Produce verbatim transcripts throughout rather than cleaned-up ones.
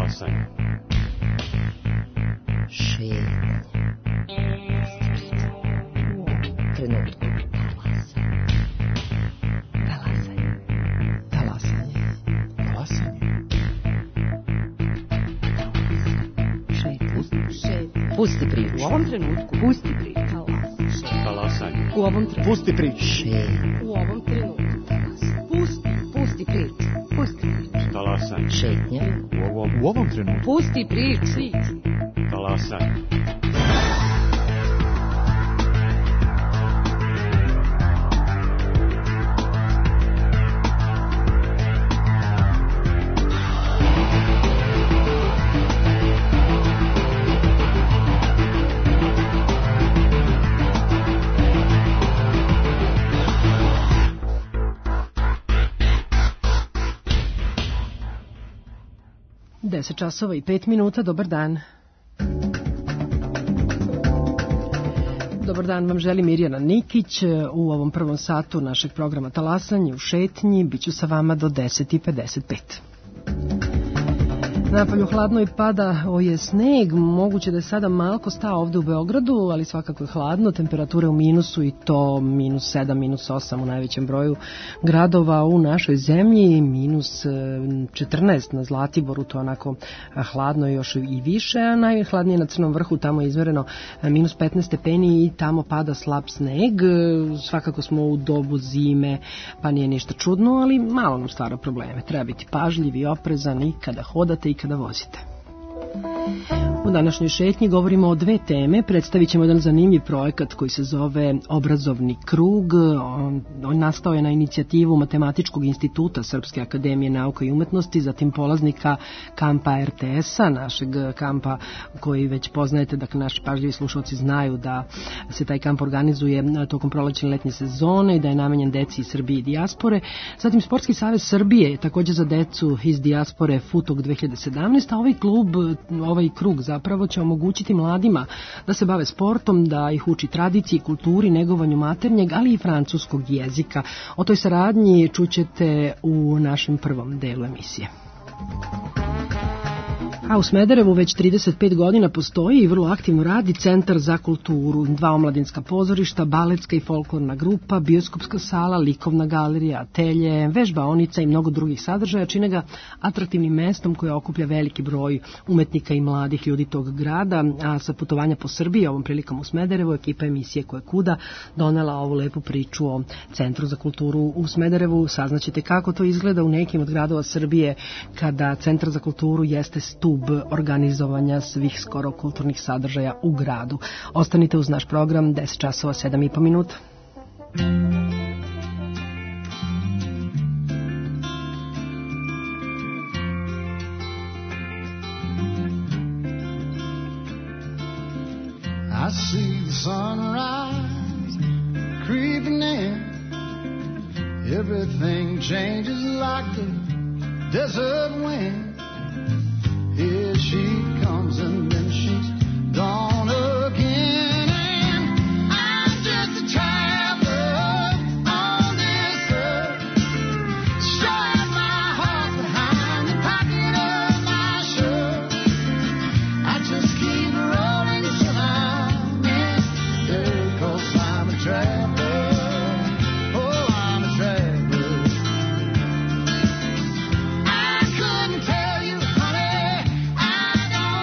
Talasanje. Šetnja. U ovom trenutku. Talasanje. Talasanje. Talasanje. Šetnja. Pusti priču. U ovom trenutku. Pusti priču. Talasanje. U ovom trenutku. Pusti priču. Šetnja. U ovom trenutku. Pusti, pusti priču. Pusti priču. Talasanje. Šetnja. U ovom, U ovom trenutku. Pusti priču. talasanje. deset časova i pet minuta, dobar dan. Dobar dan vam želi Mirjana Nikić u ovom prvom satu našeg programa Talasanje u šetnji. Biću sa vama do deset i pedeset pet. Napolju hladno i pada je sneg, moguće da je sada malko stao ovde u Beogradu, ali svakako je hladno, temperature u minusu i to minus sedam, minus osam u najvećem broju gradova u našoj zemlji, minus četrnaest na Zlatiboru, to je onako hladno još i više, a najhladnije na Crnom vrhu, tamo je izmereno minus petnaest stepeni i tamo pada slab sneg, svakako smo u dobu zime, pa nije ništa čudno, ali malo nam stvara probleme, treba biti pažljiv i oprezan i kada hodate i kada vozite. U današnjoj šetnji govorimo o dve teme. Predstavit ćemo jedan zanimljiv projekat koji se zove Obrazovni krug. On, on nastao je na inicijativu Matematičkog instituta Srpske akademije nauka i umetnosti, zatim polaznika kampa er te es-a, našeg kampa koji već poznajete, dakle naši pažljivi slušalci znaju da se taj kamp organizuje tokom prolećne letnje sezone i da je namenjen deci iz Srbije i dijaspore. Zatim Sportski savez Srbije, također za decu iz dijaspore Futog dve hiljade sedamnaeste, a ovaj klub, ovaj krug zapravo će omogućiti mladima da se bave sportom, da ih uči tradiciji, kulturi, negovanju maternjeg, ali i francuskog jezika. O toj saradnji čućete u našem prvom delu emisije. A u Smederevu već trideset pet godina postoji i vrlo aktivno radi Centar za kulturu, dva omladinska pozorišta, baletska i folklorna grupa, bioskopska sala, likovna galerija, atelje, vežbaonica i mnogo drugih sadržaja, čine ga atraktivnim mestom koje okuplja veliki broj umetnika i mladih ljudi tog grada, a sa putovanja po Srbiji ovom prilikom u Smederevu ekipa emisije Ko je kuda donela ovu lepu priču o Centru za kulturu u Smederevu. Saznaćete kako to izgleda u nekim od gradova Srbije kada Centar za kulturu jeste stup organizovanja svih skoro kulturnih sadržaja u gradu. Ostanite uz naš program, deset časova sedam i po minuta. I see the sunrise creeping in. Everything changes like the desert wind. Here she comes and then she's gone again. And I'm just a traveler on this earth, showing my heart behind the pocket of my shirt. I just keep rolling till I'm in there, 'cause I'm a traveler. Oh, I'm a traveler. I couldn't tell you, honey, I don't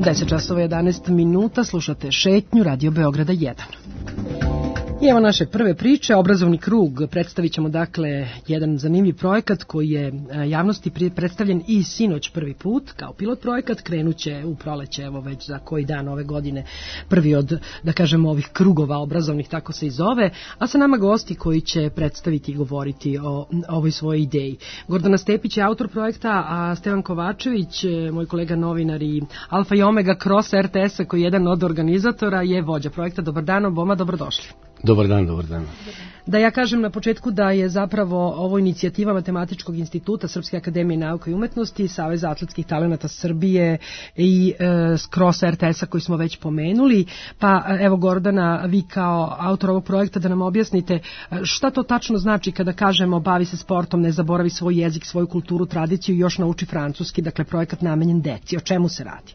deset časova jedanaest minuta, slušate Šetnju Radio Beograda jedan. I evo naše prve priče, obrazovni krug. Predstavit ćemo dakle jedan zanimljiv projekat koji je javnosti predstavljen i sinoć prvi put kao pilot projekat. Krenuće u proleće, evo već za koji dan ove godine, prvi od, da kažemo, ovih krugova obrazovnih, tako se i zove, a sa nama gosti koji će predstaviti i govoriti o ovoj svojoj ideji. Gordana Stepić je autor projekta, a Stevan Kovačević, moj kolega novinar i Alfa i Omega Cross R T S-a, koji je jedan od organizatora, je vođa projekta. Dobar dan, oboma, dobrodošli. Dobar dan, dobar dan. Da ja kažem na početku da je zapravo ovo inicijativa Matematičkog instituta Srpske akademije nauka i umetnosti, Saveza atletskih talenata Srbije i e, Cross R T S-a koji smo već pomenuli. Pa evo Gordana, vi kao autor ovog projekta da nam objasnite šta to tačno znači kada kažemo bavi se sportom, ne zaboravi svoj jezik, svoju kulturu, tradiciju i još nauči francuski, dakle projekat namenjen deci. O čemu se radi?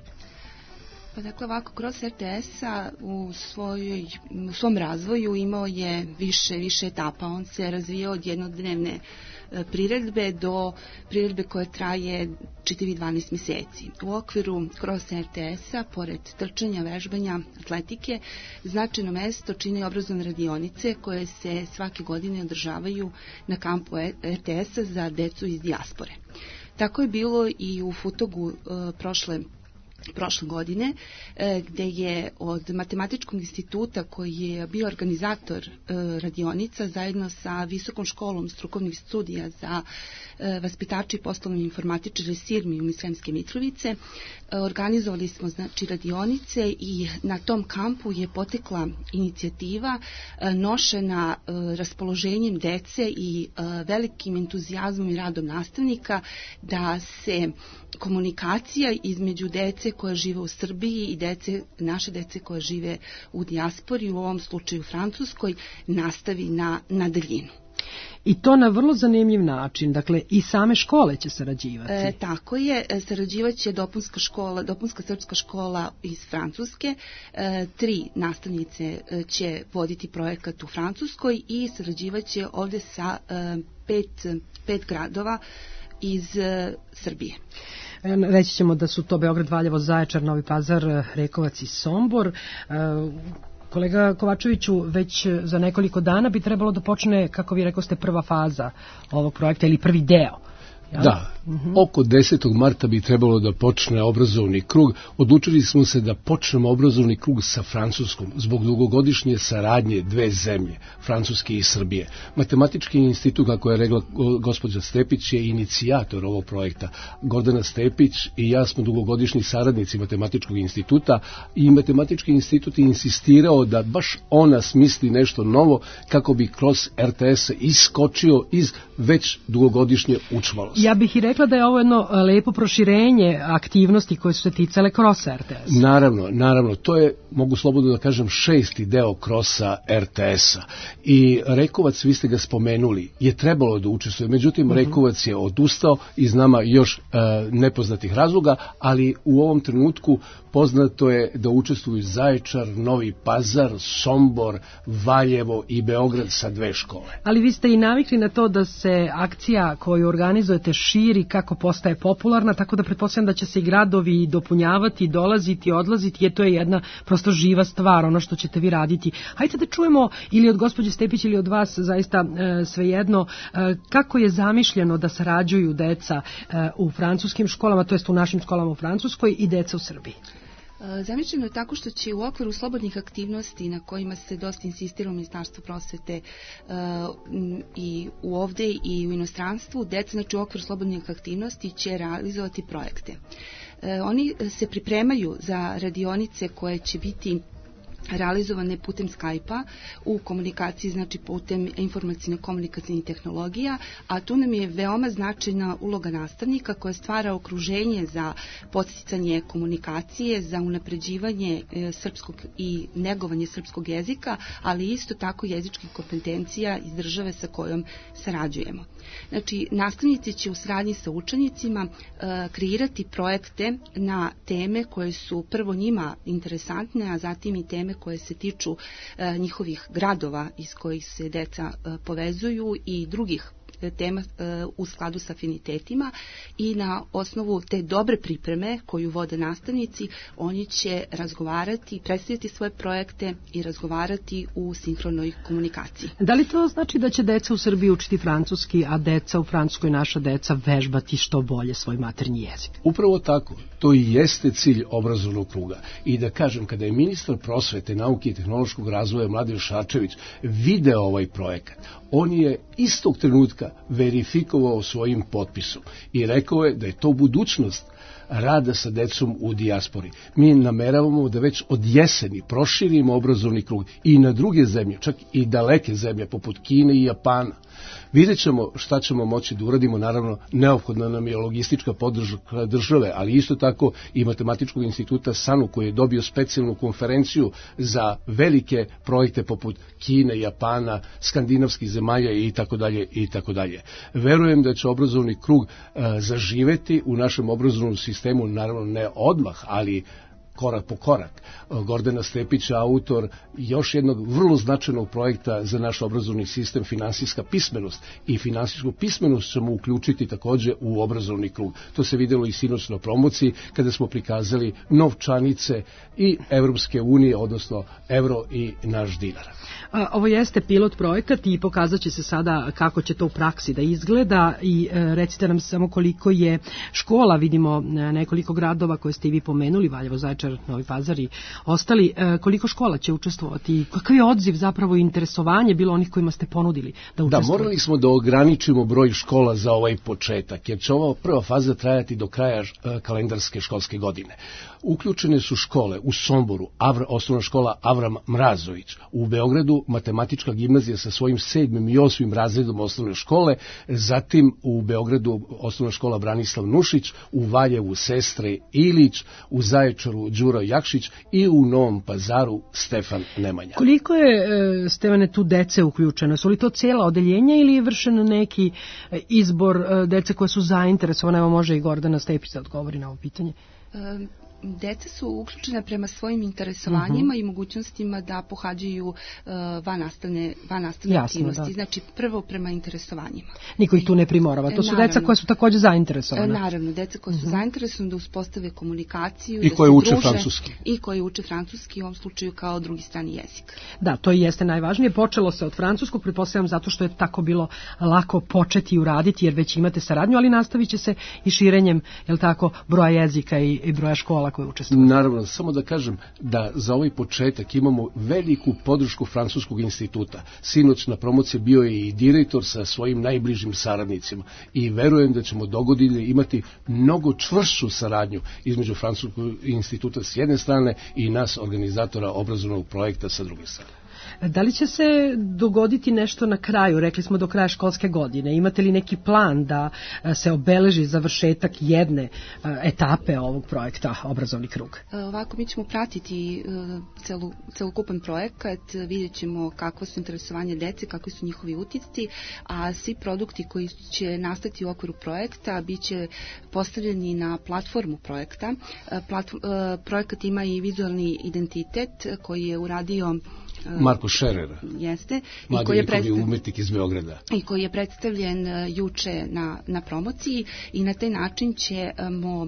Pa dakle ovako, Cross R T S-a u, svojoj, u svom razvoju imao je više, više etapa. On se razvijao od jednodnevne e, priredbe do priredbe koja traje čitavi dvanaest mjeseci. U okviru Cross R T S-a, pored trčanja, vežbanja, atletike, značajno mesto čine obrazovne radionice koje se svake godine održavaju na kampu R T S-a za decu iz dijaspore. Tako je bilo i u Futogu e, prošle prošle godine, gde je od Matematičkog instituta koji je bio organizator radionica zajedno sa Visokom školom strukovnih studija za vaspitače i poslovne informatičare Sirmi u Sremske Mitrovice, organizovali smo znači radionice i na tom kampu je potekla inicijativa nošena raspoloženjem dece i velikim entuzijazmom i radom nastavnika da se komunikacija između dece koja žive u Srbiji i dece, naše dece koja žive u dijaspori, u ovom slučaju Francuskoj, nastavi na, na daljinu. I to na vrlo zanimljiv način, dakle i same škole će sarađivati. E, tako je, sarađivaće dopunska škola, dopunska srpska škola iz Francuske, e, tri nastavnice će voditi projekat u Francuskoj i sarađivaće ovdje sa e, pet, pet gradova iz e, Srbije. Reći ćemo da su to Beograd, Valjevo, Zaječar, Novi Pazar, Rekovac i Sombor. Kolega Kovačeviću, već za nekoliko dana bi trebalo da počne, kako vi rekao ste, prva faza ovog projekta ili prvi deo. Ja? Da, uh-huh. Oko desetog marta bi trebalo da počne obrazovni krug. Odlučili smo se da počnemo obrazovni krug sa Francuskom zbog dugogodišnje saradnje dve zemlje, Francuske i Srbije. Matematički institut, kako je rekla gospođa Stepić, je inicijator ovog projekta. Gordana Stepić i ja smo dugogodišnji saradnici Matematičkog instituta i Matematički institut je insistirao da baš ona smisli nešto novo kako bi kroz R T S iskočio iz već dugogodišnje učmalosti. Ja bih i rekla da je ovo jedno lepo proširenje aktivnosti koje su se ticale Crossa R T S. Naravno, naravno, to je, mogu slobodno da kažem, šesti deo Crossa R T S-a. I Rekovac, vi ste ga spomenuli, je trebalo da učestvuje, međutim, uh-huh. Rekovac je odustao iz nama još e, nepoznatih razloga, ali u ovom trenutku poznato je da učestvuju Zaječar, Novi Pazar, Sombor, Valjevo i Beograd sa dve škole. Ali vi ste i navikli na to da se akcija koju organizujete širi kako postaje popularna, tako da pretpostavljam da će se i gradovi dopunjavati, dolaziti, odlaziti, jer to je jedna prosto živa stvar, ono što ćete vi raditi. Hajde da čujemo ili od gospođe Stepić ili od vas, zaista e, svejedno, e, kako je zamišljeno da sarađuju deca e, u francuskim školama, to jest u našim školama u Francuskoj i deca u Srbiji. Zamišljeno je tako što će u okviru slobodnih aktivnosti na kojima se dosta insistira u Ministarstvu prosvete uh, i u ovde i u inostranstvu, deca znači u okviru slobodnih aktivnosti će realizovati projekte. Uh, oni se pripremaju za radionice koje će biti realizovane putem Skype-a u komunikaciji, znači putem informacijno-komunikacijnih tehnologija, a tu nam je veoma značajna uloga nastavnika koja stvara okruženje za podsticanje komunikacije, za unapređivanje e, srpskog i negovanje srpskog jezika, ali isto tako jezičkih kompetencija iz države sa kojom sarađujemo. Znači, nastavnici će u saradnji sa učenicima e, kreirati projekte na teme koje su prvo njima interesantne, a zatim i teme koje se tiču e, njihovih gradova iz kojih se deca e, povezuju i drugih tema u skladu sa afinitetima i na osnovu te dobre pripreme koju vode nastavnici, oni će razgovarati, predstaviti svoje projekte i razgovarati u sinhronoj komunikaciji. Da li to znači da će deca u Srbiji učiti francuski, a deca u Francuskoj, naša deca, vežbati što bolje svoj maternji jezik? Upravo tako. To i jeste cilj obrazovnog kruga. I da kažem, kada je ministar prosvete, nauke i tehnološkog razvoja Mladen Šarčević video ovaj projekat, on je istog trenutka verifikovao svojim potpisom i rekao je da je to budućnost rada sa decom u dijaspori. Mi nameravamo da već od jeseni proširimo obrazovni krug i na druge zemlje, čak i daleke zemlje poput Kine i Japana. Vidjet ćemo šta ćemo moći da uradimo, naravno neophodna nam je logistička podrška države, ali isto tako i Matematičkog instituta SANU koji je dobio specijalnu konferenciju za velike projekte poput Kine, Japana, skandinavskih zemalja i tako dalje i tako dalje. Verujem da će obrazovni krug uh, zaživeti u našem obrazovnom sistemu, naravno ne odmah, ali korak po korak. Gordana Stepić je autor još jednog vrlo značajnog projekta za naš obrazovni sistem, finansijska pismenost. I finansijsku pismenost ćemo uključiti takođe u obrazovni krug. To se videlo i sinoć na promociji kada smo prikazali novčanice i Evropske unije, odnosno evro i naš dinar. Ovo jeste pilot projekat i pokazat će se sada kako će to u praksi da izgleda i recite nam samo koliko je škola, vidimo nekoliko gradova koje ste i vi pomenuli, Valjevo, Zaječar, Novi Pazar i ostali, koliko škola će učestvovati, kakav je odziv zapravo i interesovanje bilo onih kojima ste ponudili da učestvuju? Da, morali smo da ograničimo broj škola za ovaj početak, jer će ova prva faza trajati do kraja kalendarske školske godine. Uključene su škole u Somboru, Avra, osnovna škola Avram Mrazović, u Beogradu Matematička gimnazija sa svojim sedmim i osmim razredom osnovne škole, zatim u Beogradu osnovna škola Branislav Nušić, u Valjevu Sestre Ilić, u Zaječaru Đuro Jakšić i u Novom Pazaru Stefan Nemanja. Koliko je, Stevane, tu dece uključeno? Su li to cijela odeljenja ili je vršen neki izbor dece koje su zainteresovane? Evo može i Gordana Stepić da odgovori na ovo pitanje. Um. Deca su uključena prema svojim interesovanjima uh-huh. i mogućnostima da pohađaju uh, van nastavne, van nastavne Jasno, aktivnosti. Da. Znači, prvo prema interesovanjima. Niko ih tu ne primorava. To su naravno, deca koja su takođe zainteresovana. Naravno, deca koja su uh-huh. zainteresovana da uspostave komunikaciju. I da koje uče druže, francuski. I koje uče francuski, u ovom slučaju kao drugi strani jezik. Da, to i jeste najvažnije. Počelo se od francuskog, pretpostavljam zato što je tako bilo lako početi i uraditi, jer već imate saradnju, ali nastavit će se i širenjem, jel tako, broja jezika i, i broja škola koje učestvuju. Naravno, samo da kažem da za ovaj početak imamo veliku podršku Francuskog instituta. Sinoć na promociji bio je i direktor sa svojim najbližim saradnicima i verujem da ćemo dogodine imati mnogo čvršću saradnju između Francuskog instituta s jedne strane i nas, organizatora obrazovnog projekta, sa druge strane. Da li će se dogoditi nešto na kraju? Rekli smo do kraja školske godine. Imate li neki plan da se obeleži završetak jedne etape ovog projekta Obrazovni krug? Ovako, mi ćemo pratiti celu, celokupan projekat, vidjet ćemo kakvo su interesovanje dece, kakvi su njihovi utisci, a svi produkti koji će nastati u okviru projekta bit će postavljeni na platformu projekta. Platform, projekat ima i vizualni identitet koji je uradio Marko Šerer, jeste, mladi koji je predstav... umetnik iz Beograda. I koji je predstavljen uh, juče na, na promociji i na taj način ćemo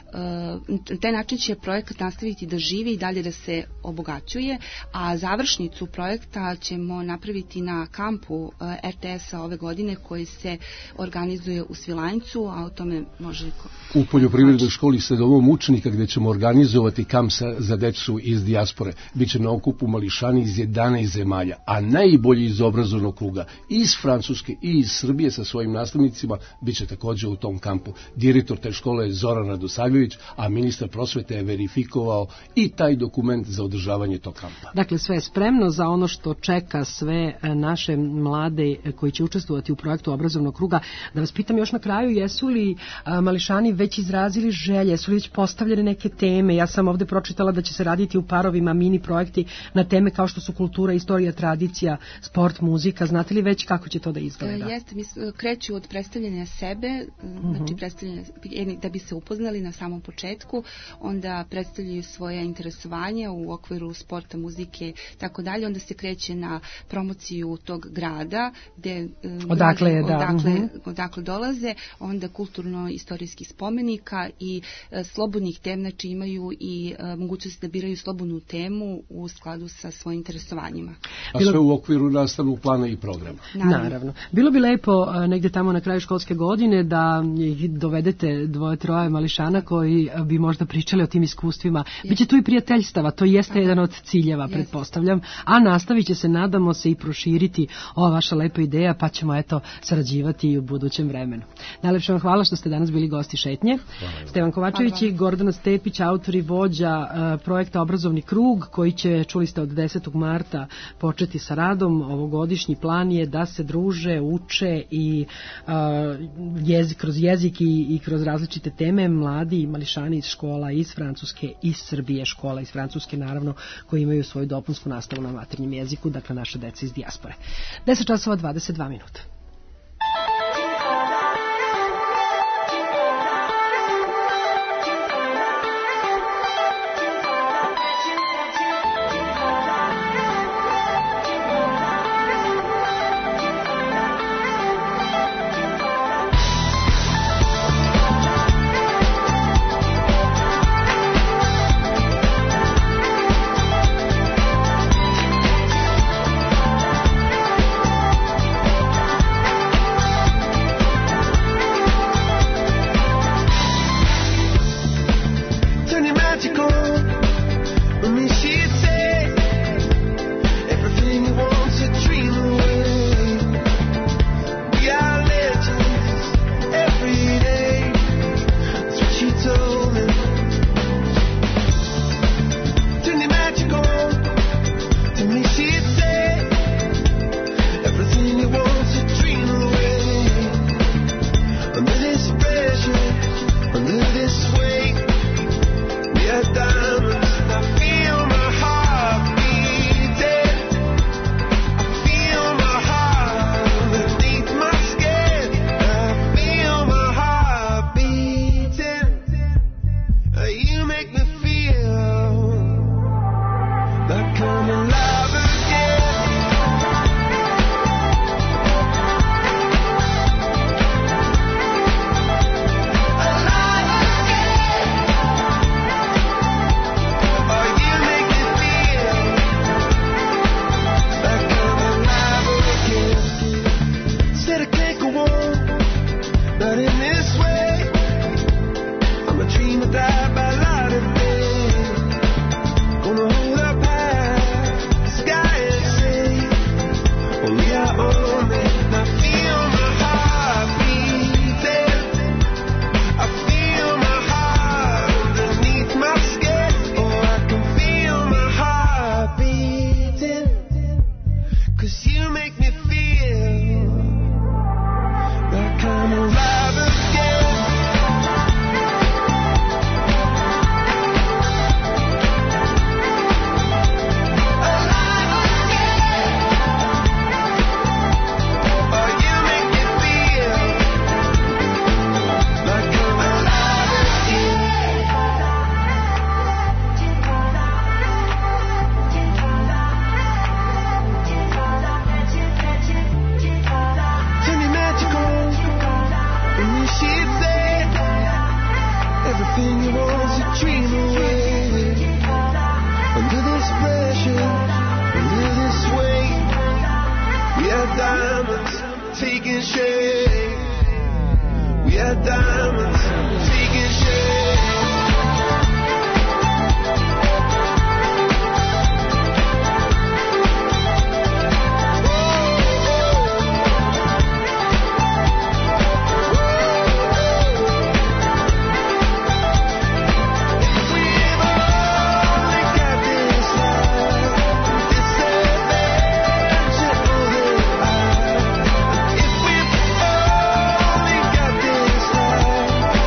uh, taj način će projekat nastaviti da živi i dalje da se obogaćuje, a završnicu projekta ćemo napraviti na kampu uh, R T S-a ove godine koji se organizuje u Svilajncu, a o tome može... U poljoprivrednoj školi sa domom učenika gde ćemo organizovati kamp sa, za decu iz dijaspore. Biće na okupu mališani iz jedanaest zemalja, a najbolji iz obrazovnog kruga iz Francuske i iz Srbije sa svojim nastavnicima biće takođe u tom kampu. Direktor te škole je Zoran Radosavljević, a ministar prosvete je verifikovao i taj dokument za održavanje tog kampa. Dakle, sve je spremno za ono što čeka sve naše mlade koji će učestvovati u projektu obrazovnog kruga. Da vas pitam još na kraju, jesu li mališani već izrazili želje, jesu li već postavljene neke teme? Ja sam ovde pročitala da će se raditi u parovima mini projekti na teme kao što su su kultura, istorija, tradicija, sport, muzika. Znate li već kako će to da izgleda? E, jeste, mi kreću od predstavljanja sebe, uh-huh. znači predstavljanja, da bi se upoznali na samom početku, onda predstavljaju svoje interesovanja u okviru sporta, muzike, tako dalje, onda se kreće na promociju tog grada, gde odakle, je, da. odakle, uh-huh. odakle dolaze, onda kulturno-istorijskih spomenika i e, slobodnih tem, znači imaju i e, mogućnost da biraju slobodnu temu u skladu sa svojim interesovanjima. A sve u okviru nastavnog plana i programa. Naravno. Naravno. Bilo bi lepo a, negdje tamo na kraju školske godine da ih dovedete dvoje, troje mališana koji bi možda pričali o tim iskustvima. Yes. Biće tu i prijateljstava, to jeste Aha. jedan od ciljeva, yes. pretpostavljam, a nastavit će se, nadamo se, i proširiti ova vaša lepa ideja, pa ćemo eto sarađivati i u budućem vremenu. Najlepše vam hvala što ste danas bili gosti šetnje. Hvala. Stevan Kovačević i Gordana Stepić, autori, vođa uh, projekta Obrazovni krug, koji će, čuli ste, od desetog marta početi sa radom. Ovogodišnji plan je da se druže, uče i uh, jezik, kroz jezik i, i kroz različite teme mladi i mališani iz škola iz Francuske, iz Srbije, škola iz Francuske naravno, koji imaju svoju dopunsku nastavu na maternjem jeziku, dakle naša deca iz dijaspore. deset časova dvadeset dva minuta. If we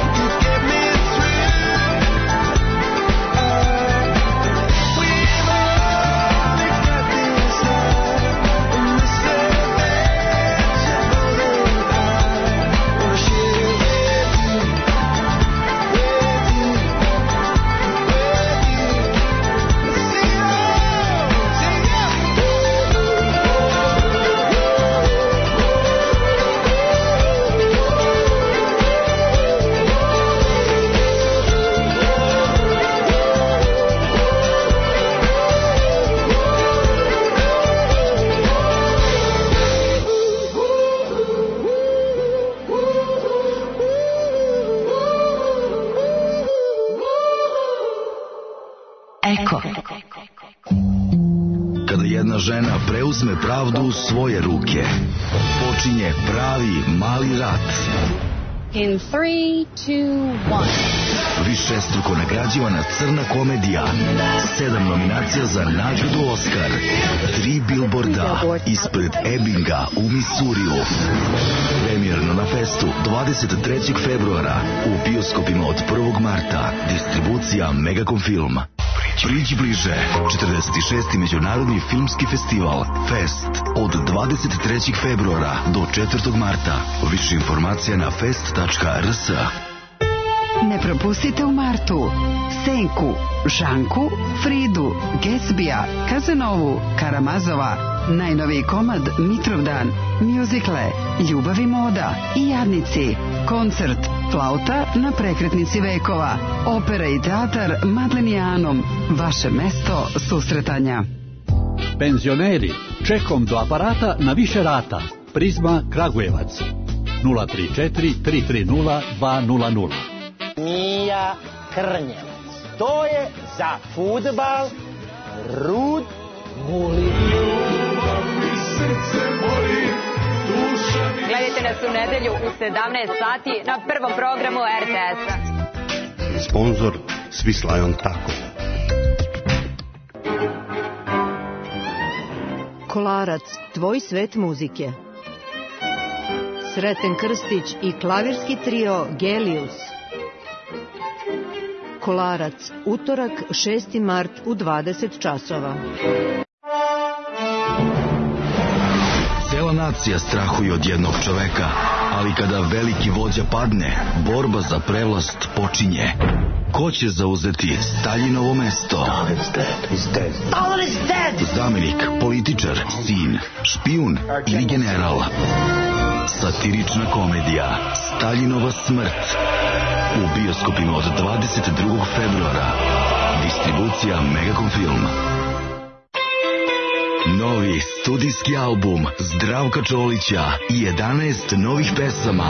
žena preuzme pravdu u svoje ruke. Počinje pravi mali rat. In three, two, one. Višestruko nagrađivana crna komedija. Sedam nominacija za nagradu Oskar. Tri bilborda ispred Ebbinga u Misuriju. Premijerno na festu dvadeset trećeg februara u bioskopima od prvog marta. Distribucija Megacom Film. Priđi bliže. četrdeset šesti Međunarodni filmski festival Fest od dvadeset trećeg februara do četvrtog marta. Više informacija na fest tačka r s. Ne propustite u martu Senku, Žanku, Fridu, Gatsbija, Kazanovu, Karamazova, najnoviji komad Mitrovdan, mjuzikle, Ljubav i moda i Jadnici, koncert Flauta na prekretnici vekova, opera i teatar Madlenijanom, vaše mesto susretanja. Penzioneri, čekom do aparata na više rata. Prizma Kragujevac nula tri četiri tri tri nula dva nula nula. Mija Krnjevac. To je za fudbal Rud Mulin. Gledajte nas u nedelju u sedamnaest sati na prvom programu er te es-a. Sponzor Swiss Lion Taco. Kolarac, tvoj svet muzike. Sreten Krstić i klavirski trio Gelius. Kolarac, utorak šesti mart u dvadeset časova. Cela nacija strahuje od jednog čoveka, ali kada veliki vođa padne, borba za prevlast počinje. Ko će zauzeti Staljinovo mesto? Zamenik, političar, sin, špijun ili general? Satirična komedija Staljinova smrt u bioskopima od dvadeset drugog februara. Distribucija Megacom Film. Novi studijski album Zdravka Čolića i jedanaest novih pesama.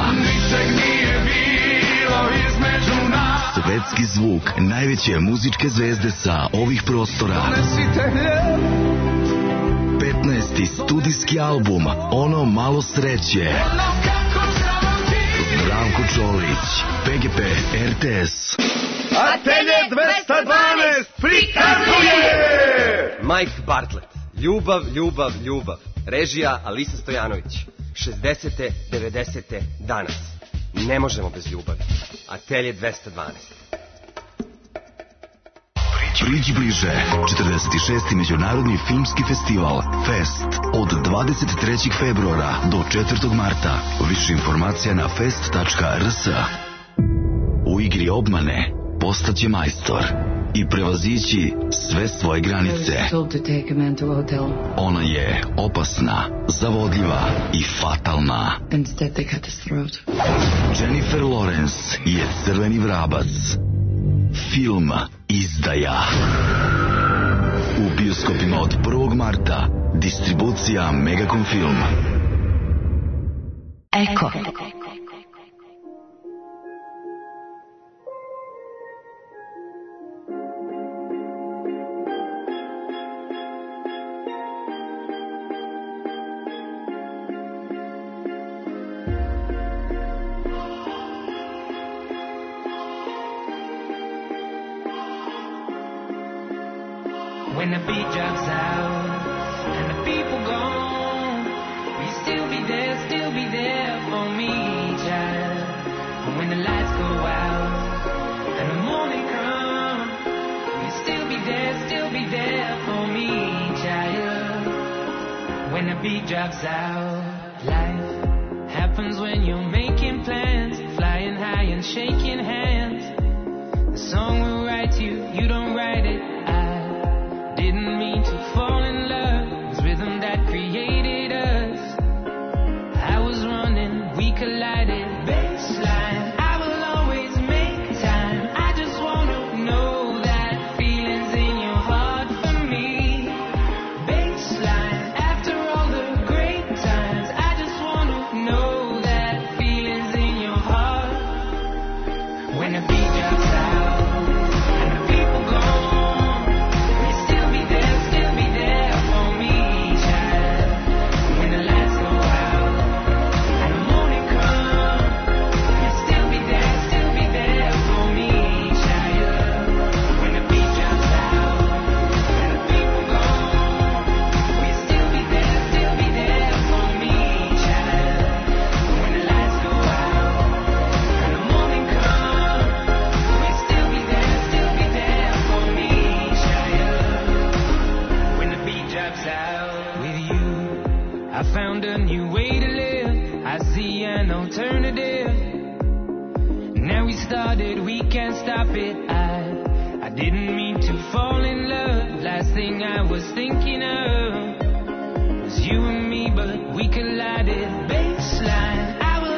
Svetski zvuk najveće muzičke zvezde sa ovih prostora. petnaesti studijski album Ono malo sreće. Zdravko Čolić, pe ge pe, er te es. Atelje dvesta dvanaest prikazuje Mike Bartlett, Ljubav, ljubav, ljubav. Režija Alisa Stojanović. šezdesete, devedesete danas. Ne možemo bez ljubavi. Atelje dvesta dvanaest. Priđi bliže. četrdeset šesti Međunarodni filmski festival Fest od dvadeset trećeg februara do četvrtog marta. Više informacija na fest tačka r s. U igri obmane postaće majstor i prevazići sve svoje granice. Ona je opasna, zavodljiva i fatalna. Jennifer Lawrence je crveni vrabac. Film Izdaja. U bioskopima od prvog marta. Distribucija Megacom Film. Eko. When the beat drops out and the people gone, will you still be there, still be there for me, child? And when the lights go out and the morning comes, will you still be there, still be there for me, child? When the beat drops out, life happens when you're making plans, flying high and shaking hands. The song will write you, you don't write it. Didn't mean to fall in love. It was rhythm that created us. I was running, we collided. Baseline, I will always make time. I just want to know that feeling's in your heart for me. Baseline, after all the great times, I just want to know that feeling's in your heart. can't stop it. I, I didn't mean to fall in love. Last thing I was thinking of was you and me, but we collided. Baseline.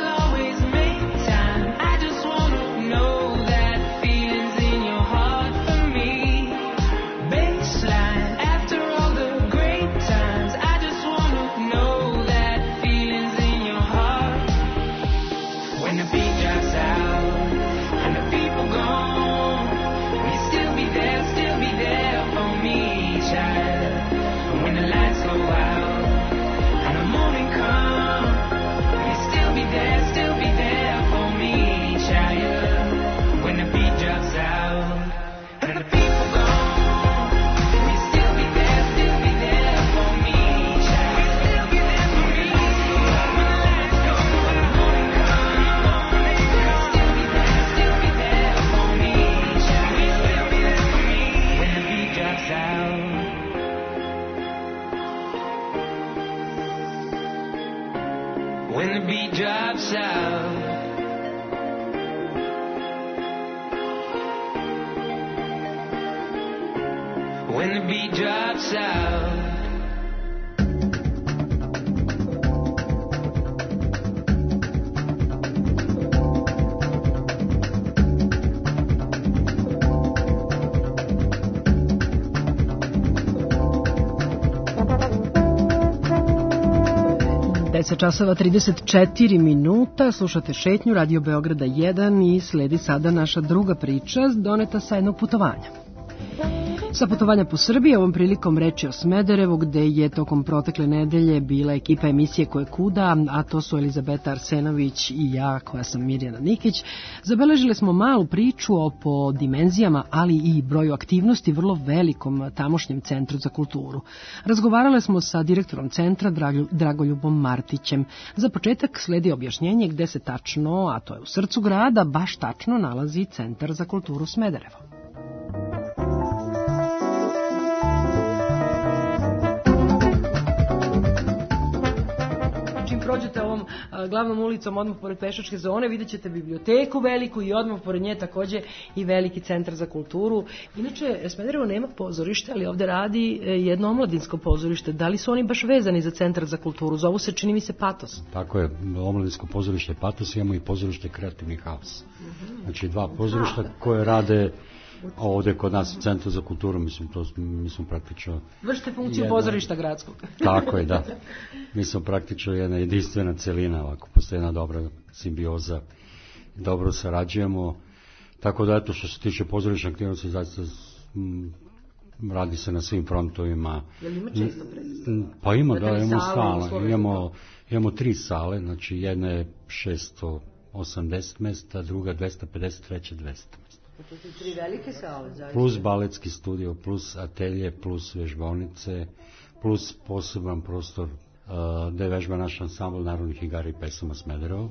When the beat drops out. deset časova trideset četiri minuta, slušate Šetnju, Radio Beograda jedan i sledi sada naša druga priča doneta sa jednog putovanja. Sa putovanja po Srbiji, ovom prilikom reči o Smederevu, gde je tokom protekle nedelje bila ekipa emisije Ko je kuda, a to su Elizabeta Arsenović i ja, koja sam Mirjana Nikić. Zabeležili smo malu priču o po dimenzijama, ali i broju aktivnosti vrlo velikom tamošnjem centru za kulturu. Razgovarale smo sa direktorom centra Dragoljubom Martićem. Za početak sledi objašnjenje gde se tačno, a to je u srcu grada, baš tačno nalazi Centar za kulturu Smederevo. Prođete ovom a, glavnom ulicom odmah pored pešačke zone, vidjet ćete biblioteku veliku i odmah pored nje takođe i veliki centar za kulturu. Inače, Smederevo nema pozorište, ali ovde radi jedno omladinsko pozorište. Da li su oni baš vezani za centar za kulturu? Zovu se, čini mi se, Patos. Tako je, omladinsko pozorište Patos, imamo i pozorište Kreativni haos. Uh-huh. Znači dva pozorišta koje rade ovde kod nas u Centru za kulturu, mislim, to mi smo praktično... Vršite funkciju jedna... pozorišta gradskog. Tako je, da. Mi smo praktično jedna jedinstvena celina, ovako, postoje jedna dobra simbioza, dobro sarađujemo, tako da, eto, što se tiče pozorišne aktivnosti, zaista m, radi se na svim frontovima. Je li ima često predstav? Pa ima, da, imamo stalno, imamo, imamo tri sale, znači jedna je šesto osamdeset mesta, druga dvesta pedeset, treća dvesta mesta. To su tri velike sale, zaista. Plus baletski studio, plus atelje, plus vežbaonice, plus poseban prostor uh, gde vežba naš ansambl narodnih igara i pesama Smederevo,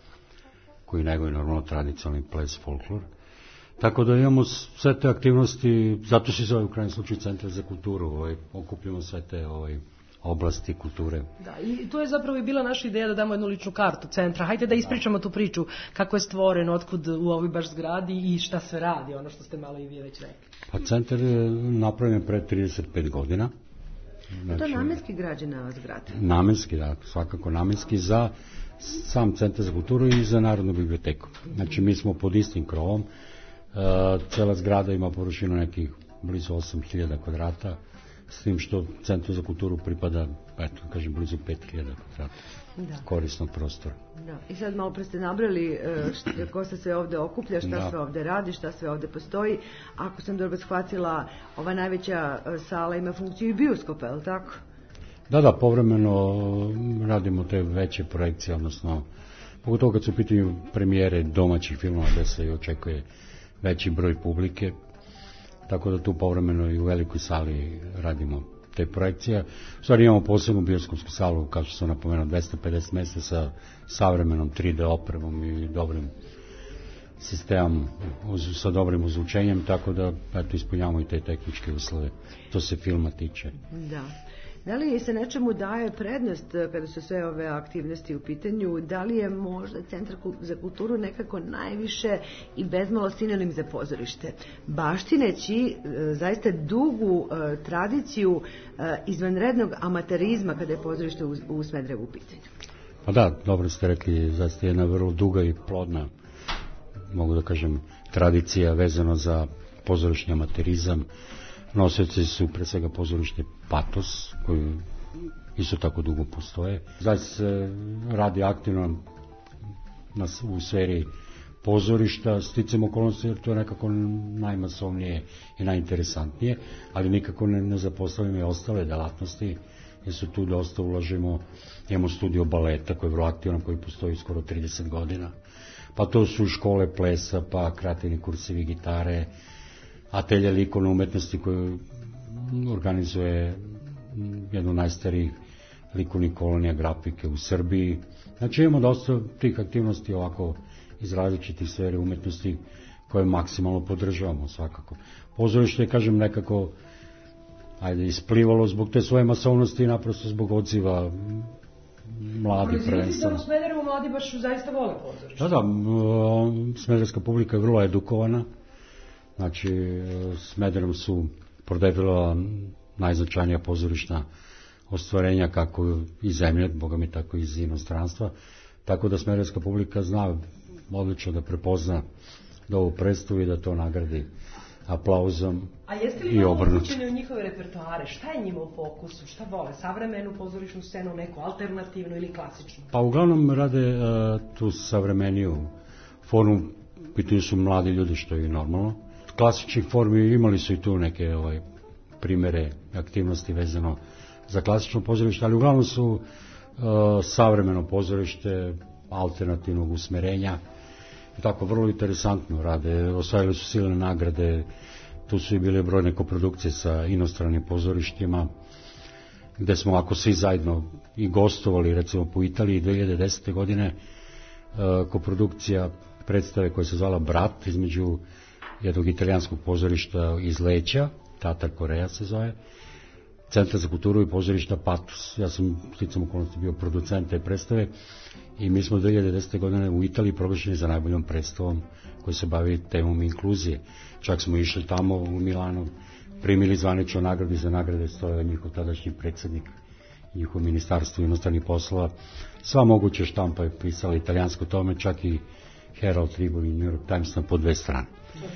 koji neguje normalno tradicionalni ples, folklor. Tako da imamo sve te aktivnosti, zato se zove u krajnjem slučaju Centar za kulturu, ovaj, okupljamo sve te ovaj, oblasti kulture. Da, i to je zapravo i bila naša ideja da damo jednu ličnu kartu centra. Hajde da ispričamo tu priču, kako je stvoren, otkud u ovoj baš zgradi i šta se radi, ono što ste malo i vi već rekli. Pa centar je napravljen pre trideset pet godina. Znači, to je namenski građena zgrada? Namenski, da, svakako namenski za sam Centar za kulturu i za Narodnu biblioteku. Znači, mi smo pod istim krovom. E, cela zgrada ima površinu nekih blizu osam hiljada kvadrata, s tim što Centru za kulturu pripada, eto, kažem, blizu pet hiljada kvadrata da. Korisnog prostora. Da. I sad malo pre ste nabrali šta, ko se sve ovde okuplja, šta da. sve ovde radi, šta sve ovde postoji. Ako sam dobro shvatila, ova najveća sala ima funkciju i bioskopa, je li tako? Da, da, povremeno radimo te veće projekcije, odnosno, pogotovo kad su u pitanju premijere domaćih filmova, gde se očekuje veći broj publike, tako da tu povremeno i u velikoj sali radimo te projekcije. U stvari imamo posebnu bioskopsku salu, kao što sam napomenuo, dvesta pedeset mesta sa savremenom tri D opremom i dobrim sistemom, sa dobrim ozvučenjem, tako da eto, ispunjavamo i te tehničke uslove. To se filma tiče. Da. Da li se nečemu daje prednost kada su sve ove aktivnosti u pitanju? Da li je možda Centar za kulturu nekako najviše i bezmalo sinonim za pozorište? Baštineći zaista dugu tradiciju izvanrednog amaterizma kada je pozorište u Smederevu u pitanju. Pa da, dobro ste rekli, zaista jedna vrlo duga i plodna, mogu da kažem, tradicija vezano za pozorišni amaterizam. Nosioci su pre svega pozorište Patos, koji isto tako dugo postoje. Zaista se radi aktivno na, u sferi pozorišta, sticam okolnosti, jer to je nekako najmasovnije i najinteresantnije, ali nikako ne, ne zapostavljamo i ostale delatnosti, jer su tu dosta ulažemo. Imamo studio baleta koji je vrlo aktivan, koji postoji skoro trideset godina, pa to su škole plesa, pa kreativni kursevi gitare, atelje likovne umetnosti koju organizuje jednu od najstarijih likovnih kolonija grafike u Srbiji. Znači imamo dosta tih aktivnosti ovako iz različitih sfere umetnosti koje maksimalno podržavamo svakako. Pozorište je, kažem, nekako ajde, isplivalo zbog te svoje masovnosti i naprosto zbog odziva mladi prvenstveno. U Smederevu mladi baš zaista vole pozorište. Da, da, smederevska publika je vrlo edukovana. Znači, Smederevom su prodebila najznačajnija pozorišna ostvarenja kako iz zemlje, boga mi tako iz inostranstva, tako da smederevska publika zna odlično da prepozna da ovu predstavu i da to nagradi aplauzom i obrnuto. A jeste li malo uključeni u njihove repertoare? Šta je njima u fokusu? Šta vole? Savremenu pozorišnu scenu, neku alternativnu ili klasičnu? Pa uglavnom rade uh, tu savremeniju formu, pitanju su mladi ljudi, što je i normalno. Klasičnih formi imali su i tu neke ovaj, primere aktivnosti vezano za klasično pozorište, ali uglavnom su uh, savremeno pozorište alternativnog usmerenja i tako vrlo interesantno rade, osvajali su silne nagrade, tu su i bile brojne koprodukcije sa inostranim pozorištima, gde smo ako svi zajedno i gostovali, recimo po Italiji dve hiljade desete. godine, uh, koprodukcija predstave koja se zvala Brat između jednog italijanskog pozorišta iz Leća, Tatar Koreja se zove, Centra za kulturu i pozorišta Patos. Ja sam sticam okolnosti bio producent te predstave i mi smo dve hiljade desete. godine u Italiji proglašeni za najboljom predstavom koji se bavi temom inkluzije. Čak smo išli tamo u Milanu, primili zvanično nagradu, za nagrade stoje njihov tadašnji predsjednik, njihov ministarstvo inostranih poslova. Sva moguća štampa je pisala italijansko tome, čak i Herald Tribune i New York Times na po dve strane.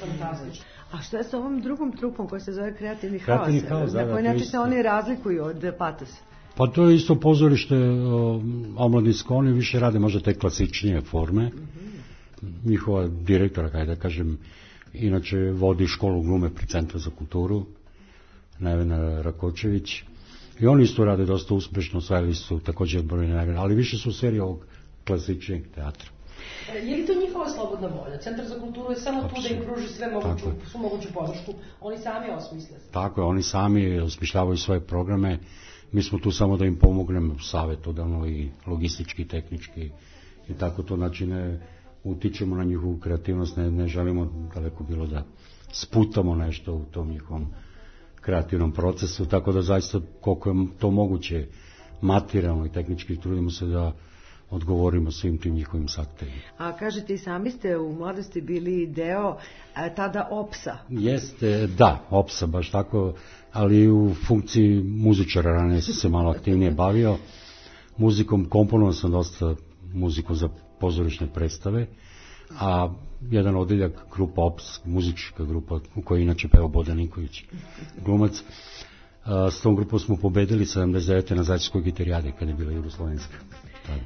A šta je sa ovom drugom trupom koja se zove Kreativni haos? Kreativni haos, da, na koji način se oni razlikuju od Patosa? Pa to je isto pozorište omladinsko, oni više rade možda te klasičnije forme. Mm-hmm. Njihova direktora, kaj da kažem, inače vodi školu glume pri Centru za kulturu, Nevena Rakočević. I oni isto rade dosta uspešno, osvajali su također brojne nagrade, ali više su u seriji ovog klasičnijeg teatra. Je li to njihova slobodna volja? Centar za kulturu je samo tu da im pruži sve moguću, svu moguću podršku. Oni sami osmisle. Tako je, oni sami osmišljavaju svoje programe. Mi smo tu samo da im pomognemo savjetodavno i logistički, tehnički i tako to, znači ne utičemo na njihovu kreativnost, ne, ne želimo daleko bilo da sputamo nešto u tom njihovom kreativnom procesu, tako da zaista koliko je to moguće materijalno i tehnički trudimo se da odgovorimo svim tim njihovim zahtevima. A kažete i sami ste u mladosti bili deo a, tada Opsa. Jeste, da, Opsa, baš tako, ali u funkciji muzičara ranije sam se malo aktivnije bavio. Muzikom komponovao sam dosta muziku za pozorišne predstave, a jedan odeljak grupa Ops, muzička grupa u kojoj inače peva Bodan Ninković, glumac, a, s tom grupom smo pobedili sedamdeset devete. na Zaječarskoj gitarijadi kada je bila Jugoslovenska. Tada.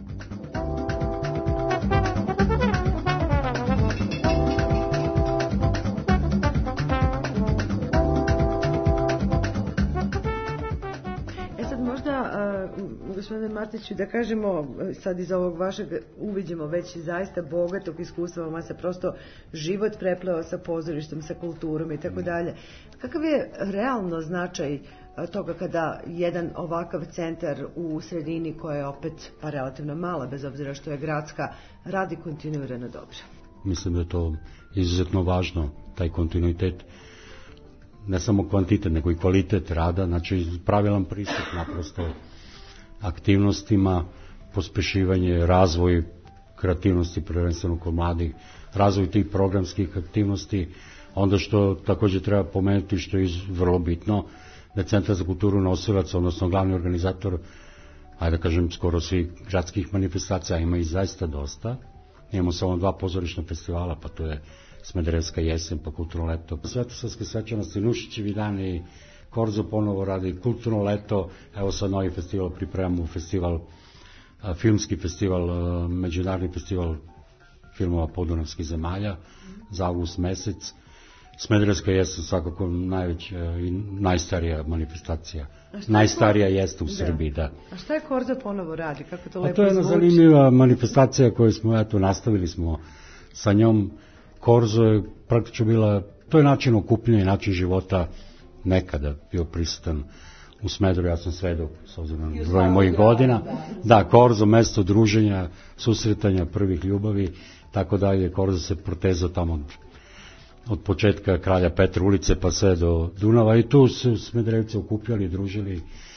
E sad možda, uh, gospodine Martiću, da kažemo, sad iz ovog vašeg uviđemo već zaista bogatog iskustva, vama se prosto život prepleo sa pozorištem, sa kulturom i tako dalje. Kakav je realno značaj toga kada jedan ovakav centar u sredini koja je opet pa relativno mala, bez obzira što je gradska, radi kontinuirano dobro? Mislim da je to izuzetno važno, taj kontinuitet. ne samo kvantitet, nego i kvalitet rada, znači pravilan pristup naprosto aktivnostima, pospešivanje, razvoj kreativnosti, prvenstveno kod mladih, razvoj tih programskih aktivnosti. Onda što također treba pomenuti, što je vrlo bitno, da je Centar za kulturu nosilac, odnosno glavni organizator, ajde da kažem, skoro svih gradskih manifestacija, ima i zaista dosta. Imamo samo dva pozorišna festivala, pa to je Smederevska jesen, pa Kulturno leto. Svetosavske svečanosti, Nušićevi dani, Korzo ponovo radi, Kulturno leto, evo sad novi festival pripremamo, festival, filmski festival, međunarodni festival filmova podunavskih zemalja za avgust mesec. Smederevska jesen svakako najveća i najstarija manifestacija. Najstarija jeste u Srbiji, da. A šta je Korzo ponovo radi? Kako to lepo zvuči? To je jedna zanimljiva manifestacija koju smo, eto, nastavili smo sa njom. Korzo je praktično bila, to je način okupljanja i način života nekada bio prisutan u Smederevu, ja sam svedok s obzirom na broj mojih godina. Da, Korzo, mesto druženja, susretanja prvih ljubavi, tako dalje. Korzo se protezao tamo od, od početka Kralja Petra ulice pa sve do Dunava i tu su Smederevci okupljali, družili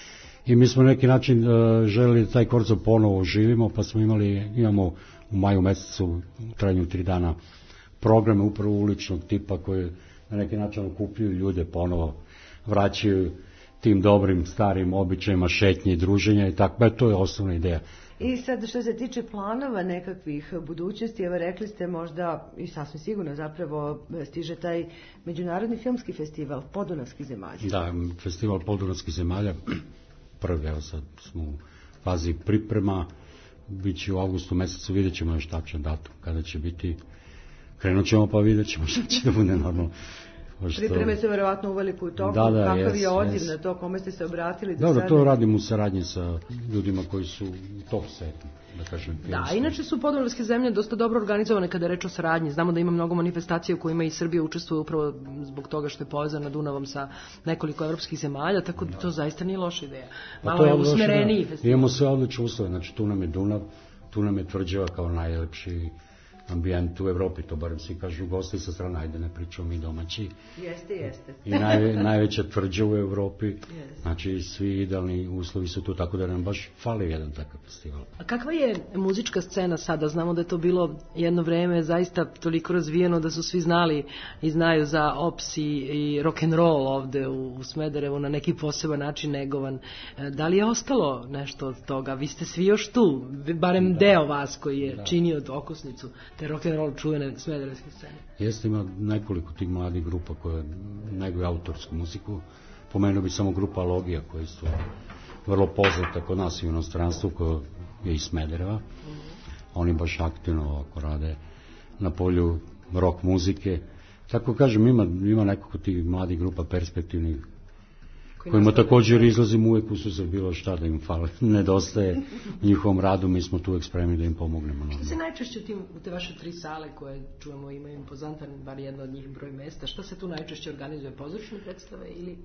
i mi smo na neki način uh, želeli da taj Korzo ponovo živimo, pa smo imali, imamo u maju mesecu u trajanju tri dana programe upravo uličnog tipa koje na neki način okupljaju ljude, ponovo vraćaju tim dobrim starim običajima šetnje i druženja i tako, ba, to je osnovna ideja. I sad što se tiče planova nekakvih budućnosti, evo rekli ste možda i sasvim sigurno zapravo stiže taj međunarodni filmski festival Podunavskih zemalja. Da, festival Podunavskih zemalja, prvi, evo sad smo u fazi priprema, bit će u avgustu mesecu, vidjet ćemo još tačan datum kada će biti, krenut ćemo pa vidjet ćemo šta će da bude normalno. Što... Pripreme se verovatno uveliko u toku, da, da, kakav yes, je odziv yes. na to, kome ste se obratili? Da, da, to radimo u saradnji sa ljudima koji su u top setu, da kažem. Da, inače su podunavske zemlje dosta dobro organizovane kada je reč o saradnji. Znamo da ima mnogo manifestacija u kojima i Srbija učestvuje upravo zbog toga što je povezana Dunavom sa nekoliko evropskih zemalja, tako da to zaista nije loša ideja. Malo je usmereniji festival. Imamo sve odlične uslove, znači tu nam je Dunav, tu nam je Tvrđava kao najlepši ambijent u Evropi, to barem svi kažu gosti sa strane, ajde ne pričamo mi domaći. Jeste, jeste. I naj, najveća tvrđava u Evropi, yes. Znači svi idealni uslovi su tu, tako da nam baš fali jedan takav festival. A kakva je muzička scena sada? Znamo da je to bilo jedno vreme zaista toliko razvijeno da su svi znali i znaju za ops i, i rock'n'roll ovde u, u Smederevu na neki poseban način negovan. Da li je ostalo nešto od toga? Vi ste svi još tu, barem da. Deo vas koji je da. Činio okosnicu te rock'n'roll čuvene smederevske scene. Jeste, ima nekoliko tih mladih grupa koje neguju autorsku muziku. Pomenuo bi samo grupa Logija koji su vrlo poznata kod nas i u inostranstvu, koja je iz Smedereva. Mm-hmm. Oni baš aktivno ovako rade na polju rock muzike. Tako kažem, ima, ima nekoliko tih mladih grupa perspektivnih kojima također izlazimo uvijek u susret bilo šta da im fali, nedostaje u njihovom radu, mi smo tu uvijek spremni da im pomognemo. Šta se najčešće u, tim, u te vaše tri sale koje čujemo imaju impozantan, bar jedno od njih broj mesta, šta se tu najčešće organizuje, pozorišne predstave ili...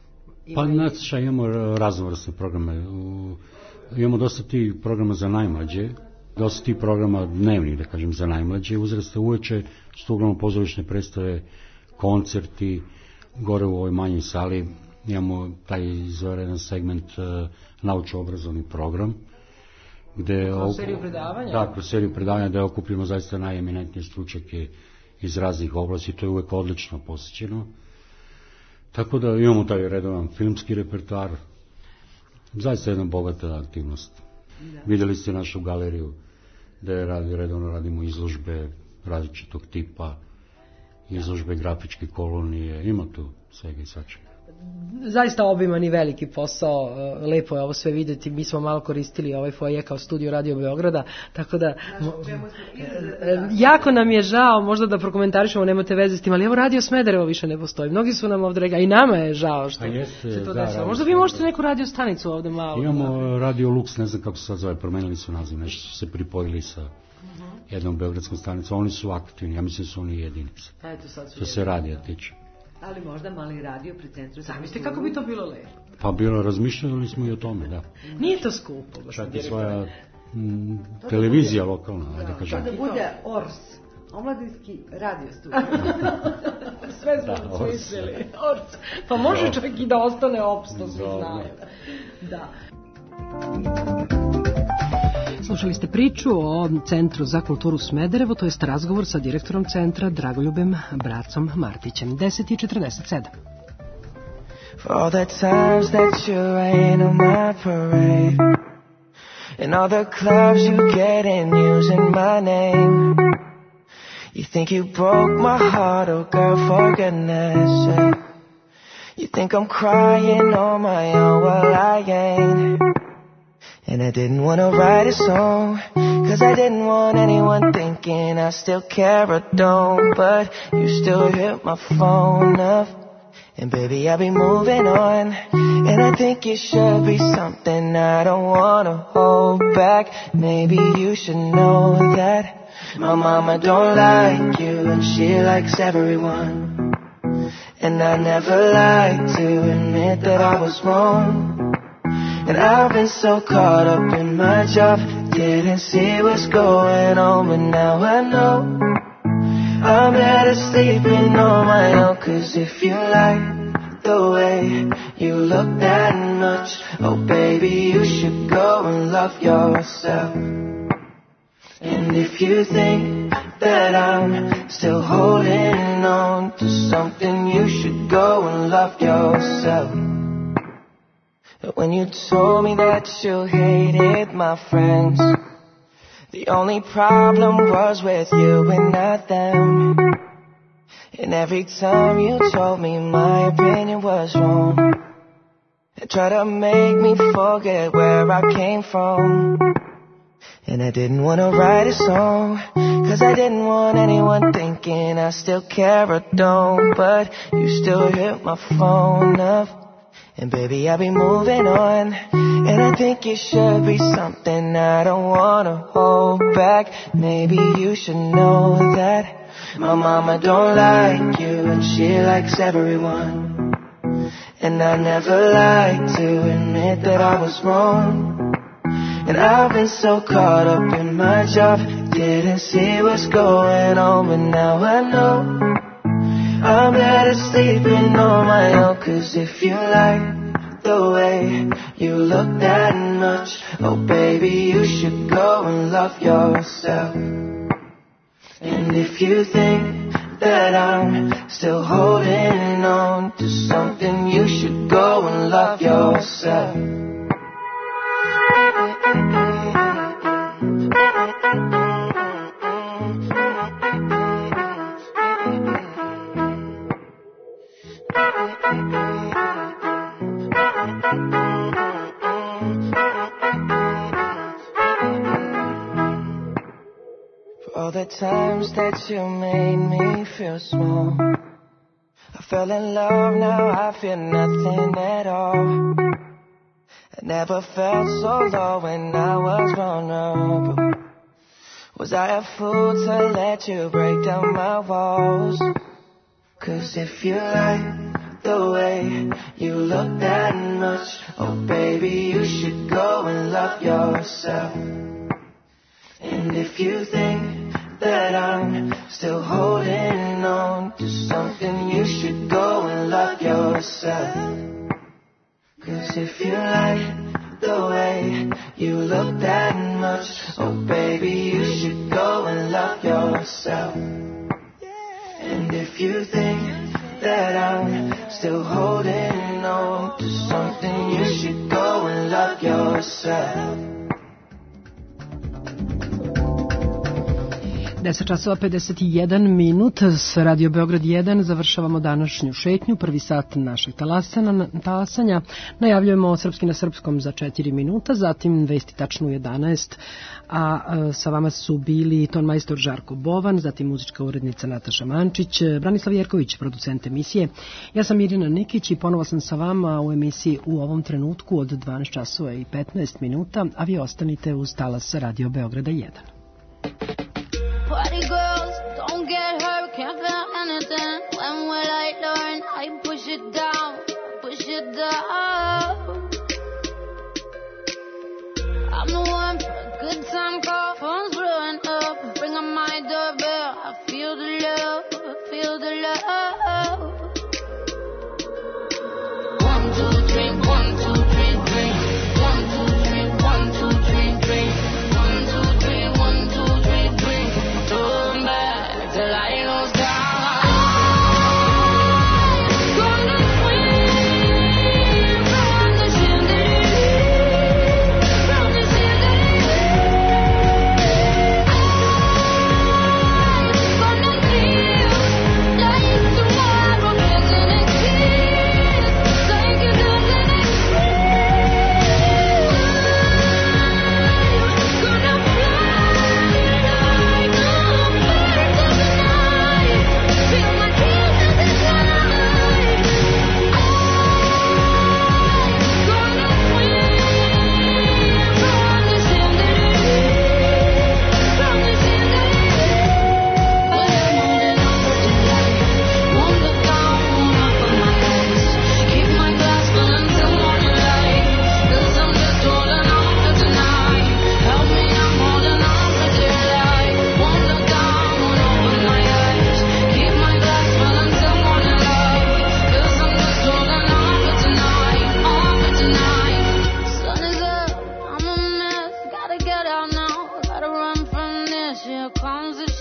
Pa znači, imamo raznovrsne programe, u, imamo dosta tih programa za najmlađe, dosta tih programa dnevnih, da kažem, za najmlađe uzrasta uveče, što uglavnom pozorišne predstave, koncerti, gore u ovoj manjoj sali, imamo taj izvanredan segment uh, naučno-obrazovni program gde kroz seriju predavanja da, kroz seriju predavanja gde okupimo zaista najeminentnije stručnjake iz raznih oblasti, to je uvek odlično posjećeno, tako da imamo taj redovan filmski repertoar, zaista jedna bogata aktivnost. Da. Videli ste našu galeriju gde radi, redovno radimo izložbe različitog tipa, izložbe grafičke kolonije, ima tu svega i svačega. Zaista obiman i veliki posao, lepo je ovo sve vidjeti, mi smo malo koristili ovaj foje kao studio Radio Beograda, tako da jako nam je žao, možda da prokomentarišemo, nemate veze s tim, ali evo Radio Smederevo više ne postoji, mnogi su nam ovdje rekli, a i nama je žao što jeste, se to da, desilo, možda vi možete neku radio stanicu ovdje malo. Imamo Radio Lux, ne znam kako se sad zove, promenili su naziv, nešto su se pripojili sa uh-huh. jednom beogradskom stanicom, oni su aktivni, ja mislim su oni jedinice, eto, sad su što se radija tiče. Ali možda mali radio pri centru. Zamislite kako bi to bilo lepo. Pa bilo, razmišljali smo i o tome, da. Nije to skupo. Čak i svoja m, televizija lokalna, ajde kažem. To da bude O R S. Omladinski radio studio. Sve smo da, smislili. Pa može čak i da ostane opsto, svi znaju. Da. Slušali ste priču o Centru za kulturu Smederevo, to jest razgovor sa direktorom centra Dragoljubem Bracom Martićem. deset i četrdeset sedam. For all the times that you rain on my parade, and all the clubs you get in using my name. You think you broke my heart, oh girl, for goodness sake. You think I'm crying on my own, well I ain't. And I didn't want to write a song, cause I didn't want anyone thinking I still care or don't. But you still hit my phone up, and baby I'll be moving on. And I think it should be something I don't want to hold back. Maybe you should know that my mama don't like you, and she likes everyone. And I never like to admit that I was wrong. And I've been so caught up in my job, didn't see what's going on. But now I know I'm better sleeping on my own. Cause if you like the way you look that much, oh baby, you should go and love yourself. And if you think that I'm still holding on to something, you should go and love yourself. When you told me that you hated my friends, the only problem was with you and not them. And every time you told me my opinion was wrong, and tried to make me forget where I came from. And I didn't want to write a song, cause I didn't want anyone thinking I still care or don't. But you still hit my phone up, and baby I'll be moving on. And I think it should be something I don't want to hold back. Maybe you should know that my mama don't like you, and she likes everyone. And I never like to admit that I was wrong. And I've been so caught up in my job, didn't see what's going on. But now I know I'm better sleeping on my own. Cause if you like the way you look that much, oh baby, you should go and love yourself. And if you think that I'm still holding on to something, you should go and love yourself. For all the times that you made me feel small, I fell in love, now I feel nothing at all. I never felt so low when I was vulnerable. Was I a fool to let you break down my walls? Cause if you like the way you look that much, oh baby, you should go and love yourself. And if you think that I'm still holding on to something, you should go and love yourself. Cause if you like the way you look that much, oh baby, you should go and love yourself. And if you think that I'm still holding on to something, you should go and love yourself. deset časova pedeset jedan minut s Radio Beograd jedan završavamo današnju šetnju, prvi sat našeg talasanja. Najavljujemo Srpski na srpskom za četiri minuta, zatim vesti tačno u jedanaest, a sa vama su bili ton majstor Žarko Bovan, zatim muzička urednica Nataša Mančić, Branislav Jerković, producent emisije. Ja sam Irina Nikić i ponovo sam sa vama u emisiji u ovom trenutku od dvanaest časova i petnaest minuta, a vi ostanite uz talas Radio Beograda jedan. Party girls, don't get hurt, can't feel anything. When will I learn? I push it down, push it down. I'm the one for a good time call, phone's blowing up. Bring on my doorbell, I comes the